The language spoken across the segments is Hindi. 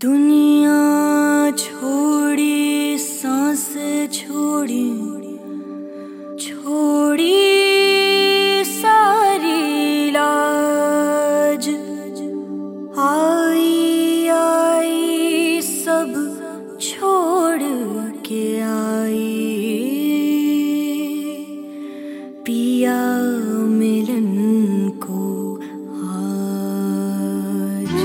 दुनिया छोड़ी, सांस छोड़ी, छोड़ी सारी लाज। आई आई सब छोड़ के आई, पिया मिलन को आज।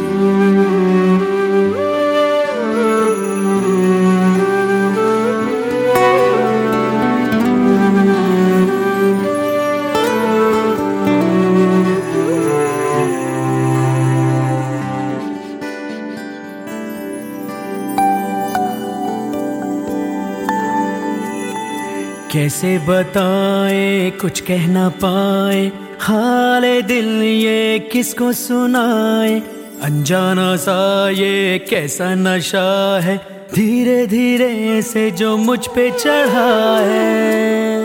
कैसे बताएं कुछ कह ना पाए, हाले दिल ये किसको सुनाए। अनजाना सा ये कैसा नशा है, धीरे धीरे से जो मुझ पे चढ़ा है।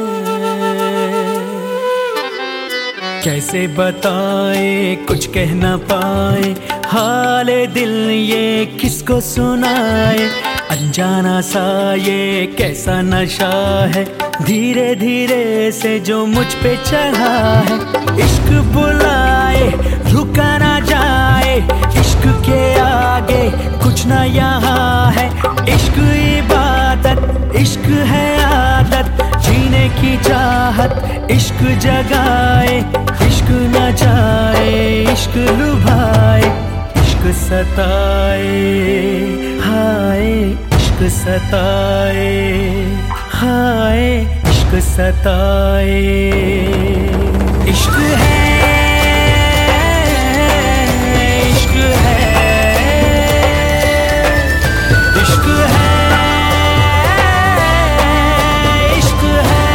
कैसे बताएं कुछ कह ना पाए, हाले दिल ये किसको सुनाए। अनजाना सा ये कैसा नशा है, धीरे धीरे से जो मुझ पे चढ़ा है। इश्क बुलाए रुका ना जाए, इश्क के आगे कुछ ना यहाँ है। इश्क इबादत, इश्क है आदत, जीने की चाहत। इश्क जगाए, इश्क न जाए, इश्क लुभाए, इश्क सताए, हाय इश्क सताए, हाय इश्क सताए। इश्क है, इश्क है, इश्क है, इश्क है।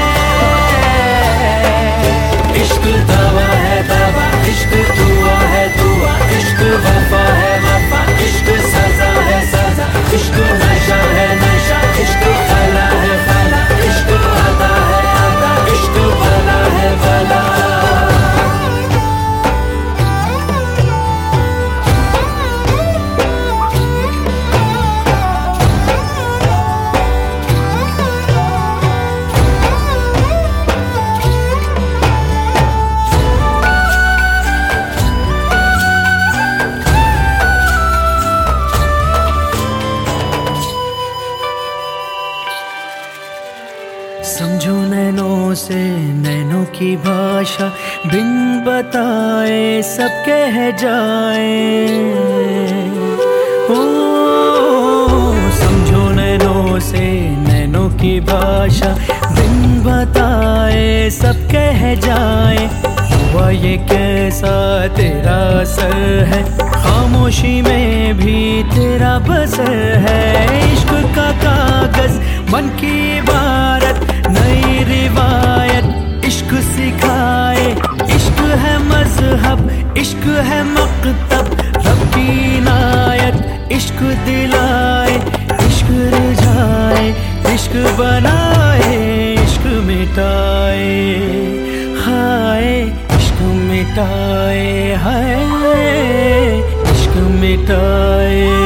इश्क दवा है दवा, इश्क दुआ है दुआ, इश्क वफा है वफा, इश्क सजा है सजा, इश्क नशा है नशा, इश्क फला है फला, इश्क अदा है अदा, इश्क भला है भला। समझो नैनों से नैनों की भाषा, बिन बताए सब कह जाए। ओ समझो नैनों से नैनों की भाषा, बिन बताए सब कह जाए। हुआ ये कैसा तेरा असर है, खामोशी में भी तेरा बसर है। इश्क का कागज मन की इबारत, नई रिवायत इश्क सिखाए। इश्क है मजहब, इश्क है मकतब, रब की इनायत इश्क दिलाए। इश्क रिझाए, इश्क बनाए, इश्क मिटाए, हाय इश्क मिटाए, हाय इश्क मिटाए।